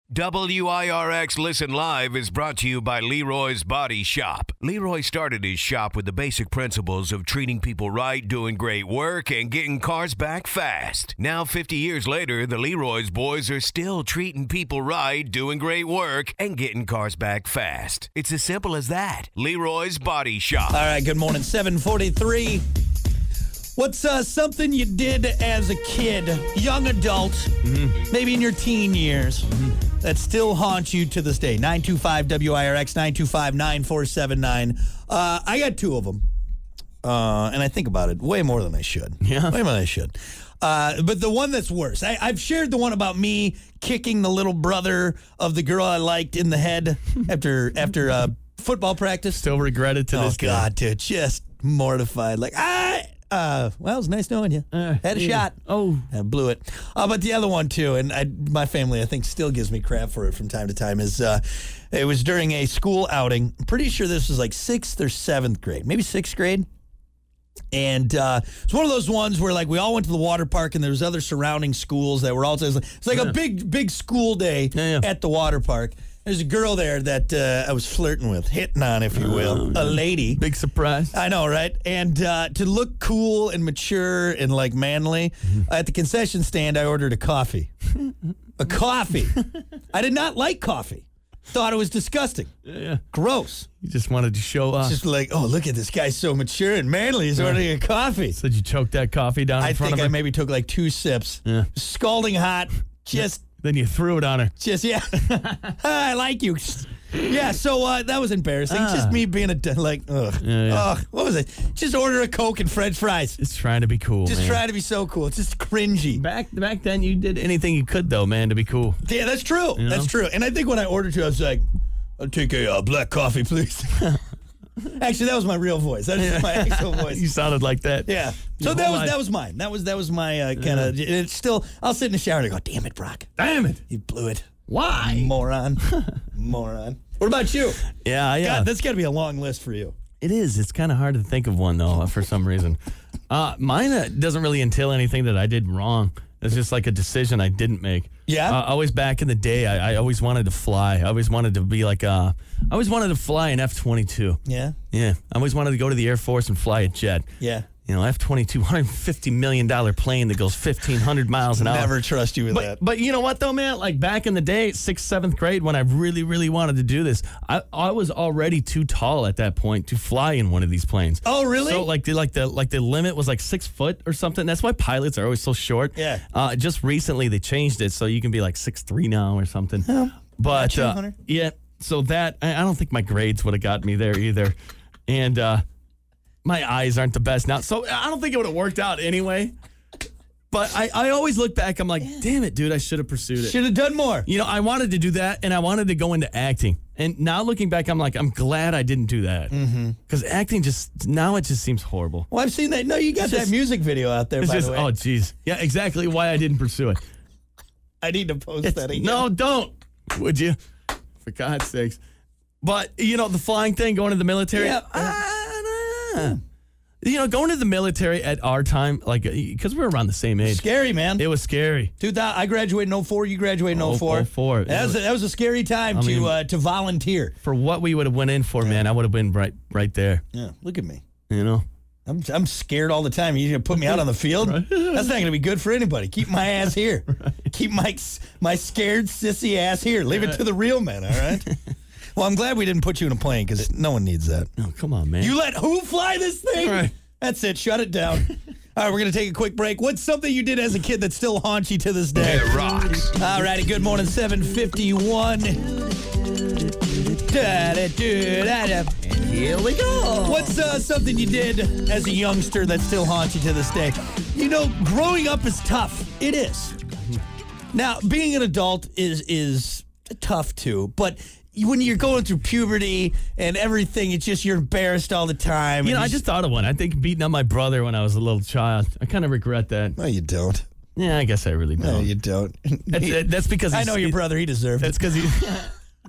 WIRX Listen Live is brought to you by Leroy's Body Shop. Leroy started his shop with the basic principles of treating people right, doing great work, and getting cars back fast. Now, 50 years later, the Leroy's boys are still treating people right, doing great work, and getting cars back fast. It's as simple as that. Leroy's Body Shop. All right, good morning, 7:43. What's something you did as a kid, young adult, maybe in your teen years, that still haunts you to this day? 925-WIRX, 925-9479. I got two of them, and I think about it way more than I should. Yeah. Way more than I should. But the one that's worse, I've shared the one about me kicking the little brother of the girl I liked in the head after football practice. Still regret it to this day. Oh, God, dude, just mortified. Like, well, it was nice knowing you. Had a shot. Oh. I blew it. But the other one, too, and my family, I think, still gives me crap for it from time to time, is it was during a school outing. I'm pretty sure this was like 6th or 7th grade, maybe 6th grade. And it's one of those ones where, like, we all went to the water park, and there was other surrounding schools that were also, it's like a big school day at the water park. There's a girl there that I was flirting with, hitting on, if you will, a lady. Big surprise. I know, right? And to look cool and mature and, like, manly, at the concession stand, I ordered a coffee. A coffee. I did not like coffee. Thought it was disgusting. Yeah. Gross. You just wanted to show off. Just like, oh, look at this guy so mature and manly. He's ordering a coffee. So did you choke that coffee down in front of her? I think I maybe took like 2 sips. Yeah. Scalding hot. Just... Then you threw it on her. Just, yeah. I like you. Yeah, so that was embarrassing. Just me being like, ugh. Ugh. What was it? Just order a Coke and French fries. Just trying to be cool, Just trying to be so cool. It's just cringy. Back then, you did anything you could, though, man, to be cool. Yeah, that's true. You know? That's true. And I think when I ordered you, I was like, I'll take a black coffee, please. Actually, that was my real voice. That is my actual voice. You sounded like that. Yeah. So that was mine. That was my kind of. It's still. I'll sit in the shower and I go, "Damn it, Brock! Damn it! You blew it. Why, moron? Moron." What about you? Yeah. God, that's got to be a long list for you. It is. It's kind of hard to think of one though, for some reason. Mine doesn't really entail anything that I did wrong. It's just like a decision I didn't make. Yeah? Always back in the day, I always wanted to fly. I always wanted to be like, I always wanted to fly an F-22. Yeah? Yeah. I always wanted to go to the Air Force and fly a jet. Yeah. You know, F-22, $150 million plane that goes 1,500 miles an hour. Never trust you with that. But you know what, though, man? Like, back in the day, 6th, 7th grade, when I really, really wanted to do this, I was already too tall at that point to fly in one of these planes. Oh, really? So, the limit was like 6 foot or something. That's why pilots are always so short. Yeah. Just recently, they changed it, so you can be like 6'3" now or something. Oh, but, gotcha, Hunter. yeah, so that, I don't think my grades would have got me there either. And, my eyes aren't the best now, so I don't think it would have worked out anyway. But I always look back, I'm like, damn it, dude, I should have pursued it. Should have done more. You know, I wanted to do that, and I wanted to go into acting. And now looking back, I'm like, I'm glad I didn't do that. Because acting now it just seems horrible. Well, I've seen that. No, you got that music video out there, by the way. Oh, geez. Yeah, exactly why I didn't pursue it. I need to post that again. No, don't. Would you? For God's sakes. But, you know, the flying thing, going to the military. Yeah. You know, going to the military at our time, like, because we were around the same age. Scary, man. It was scary. 2000, I graduated in 04. You graduated in 04. 04. That was a scary time to volunteer. For what we would have went in for, man, I would have been right there. Yeah, look at me. You know? I'm scared all the time. You gonna put me out on the field? Right. That's not gonna be good for anybody. Keep my ass here. Right. Keep my scared sissy ass here. Leave it to the real men. All right. Well, I'm glad we didn't put you in a plane because no one needs that. Oh, come on, man. You let who fly this thing? Right. That's it. Shut it down. All right, we're going to take a quick break. What's something you did as a kid that still haunts you to this day? It rocks. All righty, good morning, 7:51. Here we go. What's something you did as a youngster that still haunts you to this day? You know, growing up is tough. It is. Now, being an adult is tough too, but when you're going through puberty and everything, it's just you're embarrassed all the time. You know, I just thought of one. I think beating up my brother when I was a little child. I kind of regret that. No, you don't. Yeah, I guess I really don't. No, you don't. That's because I know your brother. He deserved it. That's because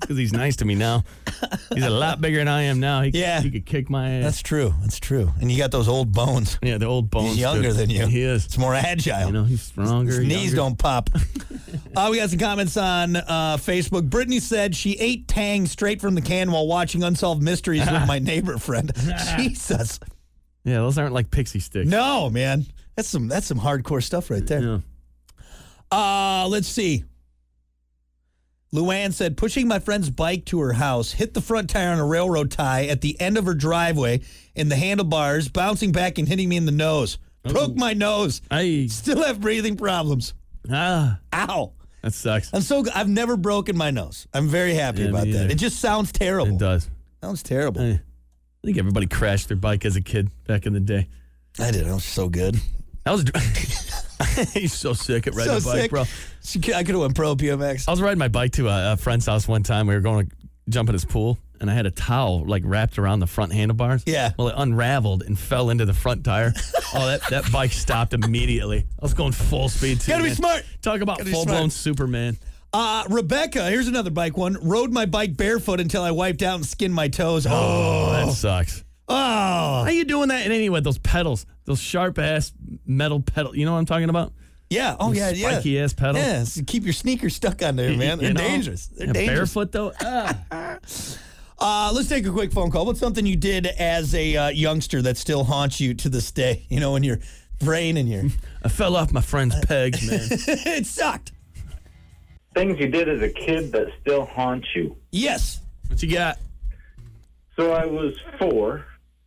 because he's nice to me now. He's a lot bigger than I am now. He could kick my ass. That's true. That's true. And you got those old bones. Yeah, the old bones. He's younger than you. He is. It's more agile. You know, he's stronger. His knees don't pop. We got some comments on Facebook. Brittany said she ate Tang straight from the can while watching Unsolved Mysteries with my neighbor friend. Jesus. Yeah, those aren't like pixie sticks. No, man. That's some hardcore stuff right there. Yeah. Let's see. Luann said, pushing my friend's bike to her house, hit the front tire on a railroad tie at the end of her driveway in the handlebars, bouncing back and hitting me in the nose. Broke my nose. Still have breathing problems. Ow. That sucks. I've never broken my nose. I'm very happy about that. It just sounds terrible. It does. Sounds terrible. I think everybody crashed their bike as a kid back in the day. I did. I was so good. That was. He's so sick at riding a bike, bro. I could have went pro BMX. I was riding my bike to a friend's house one time. We were going to jump in his pool, and I had a towel like wrapped around the front handlebars. Yeah. Well, it unraveled and fell into the front tire. That bike stopped immediately. I was going full speed too. Gotta be smart. Talk about full-blown Superman. Rebecca, here's another bike one. Rode my bike barefoot until I wiped out and skinned my toes. Oh, that sucks. Oh. How you doing that? And anyway, those pedals, those sharp-ass metal pedals. You know what I'm talking about? Yeah. Oh, those spiky-ass pedals. Yeah, so keep your sneakers stuck on there, man. They're dangerous. They're dangerous. Barefoot, though? Let's take a quick phone call. What's something you did as a youngster that still haunts you to this day? You know, in your brain and your... I fell off my friend's pegs, man. It sucked. Things you did as a kid that still haunt you. Yes. What you got? So I was 4,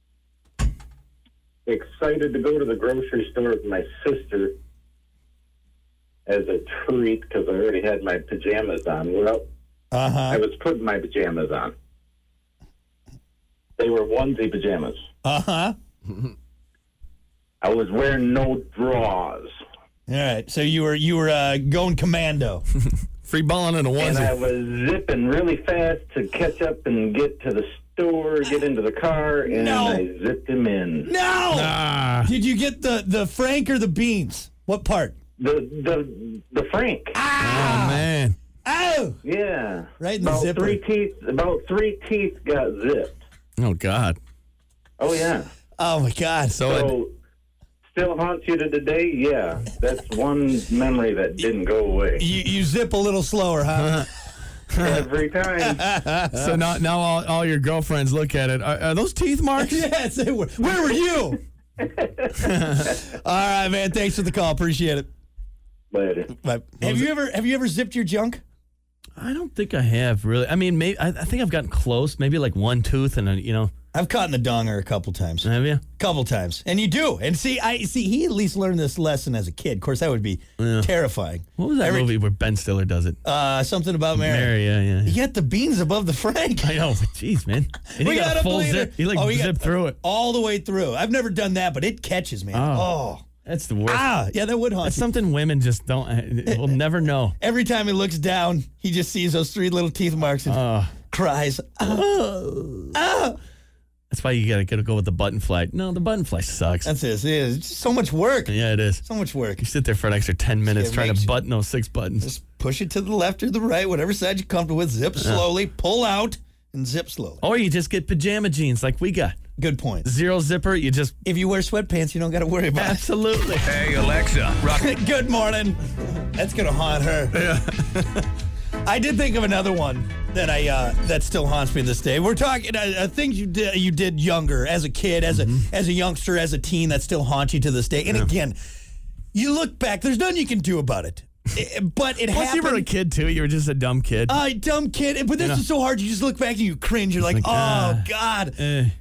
excited to go to the grocery store with my sister as a treat because I already had my pajamas on. Well, I was putting my pajamas on. They were onesie pajamas. I was wearing no drawers. All right. So you were going commando. Free balling in a onesie. And I was zipping really fast to catch up and get to the store, get into the car, and I zipped him in. No! Did you get the Frank or the beans? What part? The Frank. Oh, man. Oh! Yeah. Right in the zipper. About 3 teeth got zipped. Oh, God. Oh, yeah. Oh, my God. So still haunts you to today? Yeah. That's one memory that didn't go away. You zip a little slower, huh? Every time. So now all your girlfriends look at it. Are those teeth marks? Yes. Where were you? All right, man. Thanks for the call. Appreciate it. Later. Have you ever zipped your junk? I don't think I have, really. I mean, maybe I think I've gotten close. Maybe like one tooth and, I've caught in the donger a couple times. Have you? Couple times. And you do. And see, he at least learned this lesson as a kid. Of course, that would be terrifying. What was that movie where Ben Stiller does it? Something about Mary. Mary, yeah. You got the beans above the Frank. I know. Jeez, man. And he got a full zip. He zipped through it. All the way through. I've never done that, but it catches, man. Oh. That's the worst. Yeah, that would haunt That's you. something women just will never know. Every time he looks down, he just sees those 3 little teeth marks and cries. That's why you gotta go with the button fly. No, the button fly sucks. That's it. It's just so much work. Yeah, it is. So much work. You sit there for an extra 10 minutes trying to button those 6 buttons. Just push it to the left or the right, whatever side you're comfortable with. Zip slowly, pull out, and zip slowly. Or you just get pajama jeans like we got. Good point. Zero zipper, you just... If you wear sweatpants, you don't got to worry about Absolutely. Hey, Alexa. it. Good morning. That's going to haunt her. Yeah. I did think of another one that that still haunts me this day. We're talking things you did younger, as a kid, as a youngster, as a teen that still haunt you to this day. And again, you look back, there's nothing you can do about it. But it happened. You were a kid too. You were just a dumb kid. Dumb kid. But this is so hard. You just look back and you cringe. You're like, oh God.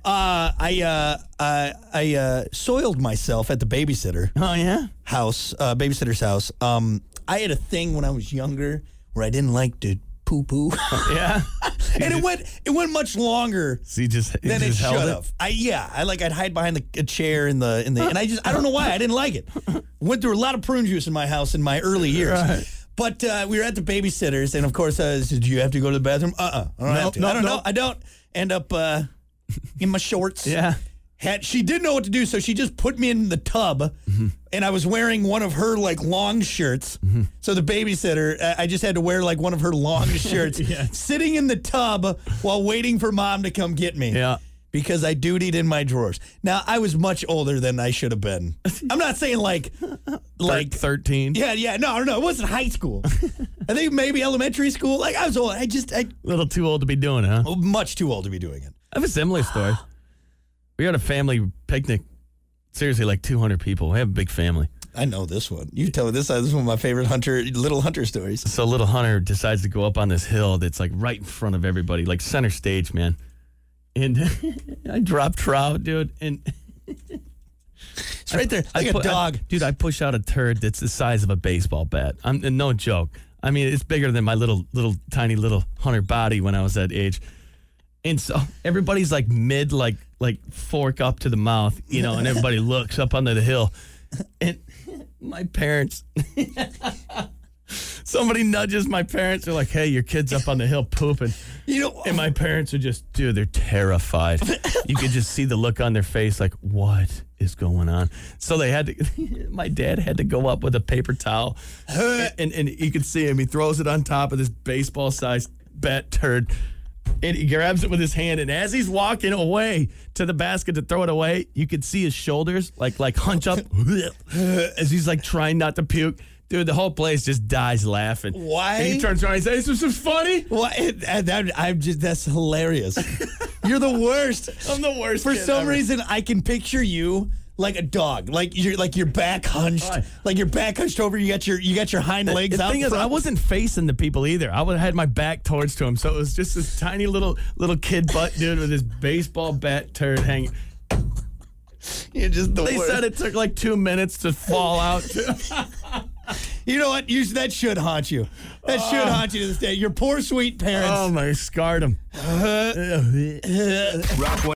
I soiled myself at the babysitter. Oh yeah. Babysitter's house. I had a thing when I was younger where I didn't like to poo poo. Yeah. And it went much longer. So you just it should have. I'd hide behind a chair in the and I don't know why I didn't like it. Went through a lot of prune juice in my house in my early years. Right. But we were at the babysitter's, and of course I said, "Do you have to go to the bathroom?" I don't have to. I don't know. I don't end up in my shorts. Yeah. She didn't know what to do, so she just put me in the tub, and I was wearing one of her like long shirts. So the babysitter, I just had to wear like one of her long shirts, sitting in the tub while waiting for mom to come get me. Yeah. Because I dutied in my drawers. Now, I was much older than I should have been. I'm not saying like 13. Yeah, no, it wasn't high school. I think maybe elementary school. Like, I was old. I A little too old to be doing it, huh? much too old to be doing it. I have a similar story. We had a family picnic. Seriously, like 200 people. We have a big family. I know this one. You tell me this. This is one of my favorite little hunter stories. So little Hunter decides to go up on this hill that's like right in front of everybody, like center stage, man. And I dropped trout, dude, and it's right there, like a dog. I push out a turd that's the size of a baseball bat. And no joke. I mean, it's bigger than my little tiny little Hunter body when I was that age. And so everybody's like mid, like fork up to the mouth, and everybody looks up onto the hill. And my parents, somebody nudges my parents. They're like, hey, your kid's up on the hill pooping. And my parents are just, dude, they're terrified. You could just see the look on their face like, what is going on? So they had to, my dad had to go up with a paper towel. And you could see him. He throws it on top of this baseball-sized bat turd. And he grabs it with his hand, and as he's walking away to the basket to throw it away, you could see his shoulders like hunch up as he's like trying not to puke. Dude, the whole place just dies laughing. Why? And he turns around and says, "This is funny." That's hilarious. You're the worst. I'm the worst. For some reason, I can picture you like a dog, like your back hunched, like your back hunched over. You got your hind legs out. The thing is, I wasn't facing the people either. I would have had my back towards to him, so it was just this tiny little kid butt dude with his baseball bat turd hanging. You're just the They worst. said it took like 2 minutes to fall out. You know what? That should haunt you. That should haunt you to this day. Your poor sweet parents. Oh my, scarred him. Rock